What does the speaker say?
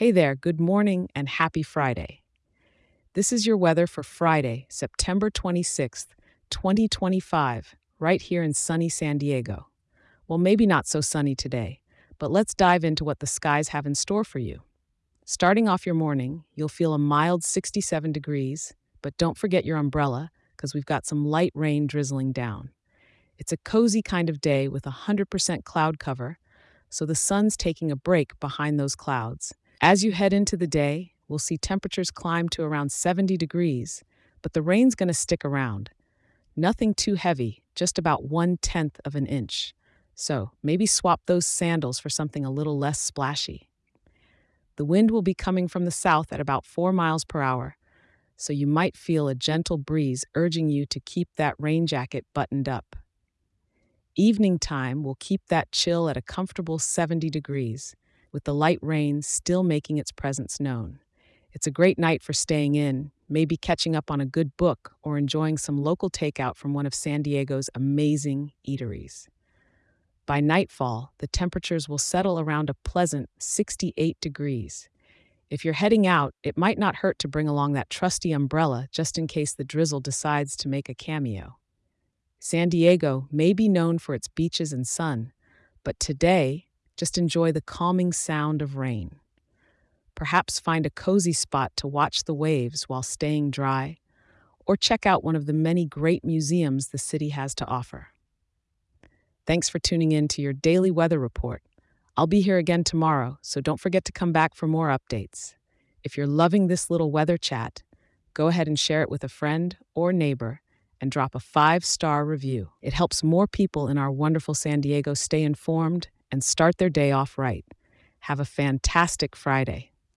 Hey there, good morning and happy Friday. This is your weather for Friday, September 26th, 2025, right here in sunny San Diego. Well, maybe not so sunny today, but let's dive into what the skies have in store for you. Starting off your morning, you'll feel a mild 67 degrees, but don't forget your umbrella because we've got some light rain drizzling down. It's a cozy kind of day with 100% cloud cover, so the sun's taking a break behind those clouds. As you head into the day, we'll see temperatures climb to around 70 degrees, but the rain's going to stick around. Nothing too heavy, just about 1/10 of an inch. So maybe swap those sandals for something a little less splashy. The wind will be coming from the south at about 4 miles per hour, so you might feel a gentle breeze urging you to keep that rain jacket buttoned up. Evening time will keep that chill at a comfortable 70 degrees, with the light rain still making its presence known. It's a great night for staying in, maybe catching up on a good book or enjoying some local takeout from one of San Diego's amazing eateries. By nightfall, the temperatures will settle around a pleasant 68 degrees. If you're heading out, it might not hurt to bring along that trusty umbrella just in case the drizzle decides to make a cameo. San Diego may be known for its beaches and sun, but today, just enjoy the calming sound of rain. Perhaps find a cozy spot to watch the waves while staying dry, or check out one of the many great museums the city has to offer. Thanks for tuning in to your daily weather report. I'll be here again tomorrow, so don't forget to come back for more updates. If you're loving this little weather chat, go ahead and share it with a friend or neighbor and drop a 5-star review. It helps more people in our wonderful San Diego stay informed and start their day off right. Have a fantastic Friday.